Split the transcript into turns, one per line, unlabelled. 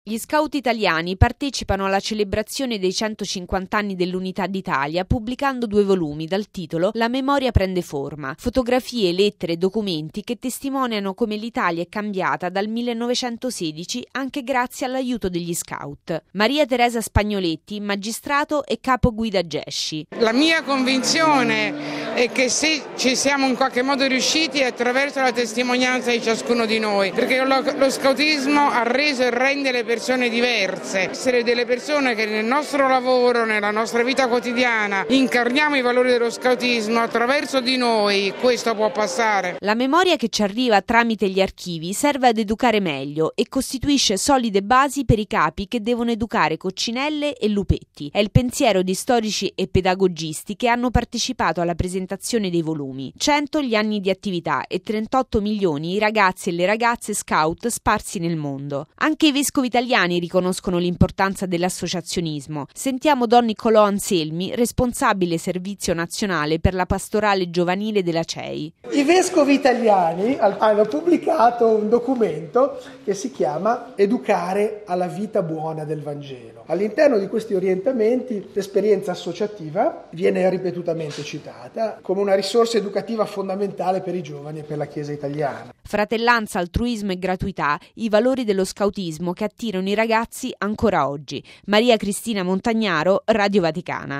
Gli scout italiani partecipano alla celebrazione dei 150 anni dell'Unità d'Italia pubblicando 2 volumi dal titolo La memoria prende forma, fotografie, lettere e documenti che testimoniano come l'Italia è cambiata dal 1916 anche grazie all'aiuto degli scout. Maria Teresa Spagnoletti, magistrato e capo guida Gesci.
La mia convinzione è che se ci siamo in qualche modo riusciti è attraverso la testimonianza di ciascuno di noi, perché lo scoutismo ha reso e rende le persone diverse, essere delle persone che nel nostro lavoro, nella nostra vita quotidiana incarniamo i valori dello scoutismo, attraverso di noi questo può passare.
La memoria che ci arriva tramite gli archivi serve ad educare meglio e costituisce solide basi per i capi che devono educare coccinelle e lupetti. È il pensiero di storici e pedagogisti che hanno partecipato alla presentazione dei volumi. 100 gli anni di attività e 38 milioni i ragazzi e le ragazze scout sparsi nel mondo. Anche i vescovi italiani riconoscono l'importanza dell'associazionismo. Sentiamo Don Niccolò Anselmi, responsabile servizio nazionale per la pastorale giovanile della CEI.
I vescovi italiani hanno pubblicato un documento che si chiama Educare alla vita buona del Vangelo. All'interno di questi orientamenti l'esperienza associativa viene ripetutamente citata come una risorsa educativa fondamentale per i giovani e per la Chiesa italiana.
Fratellanza, altruismo e gratuità, i valori dello scautismo che attirano i ragazzi ancora oggi. Maria Cristina Montagnaro, Radio Vaticana.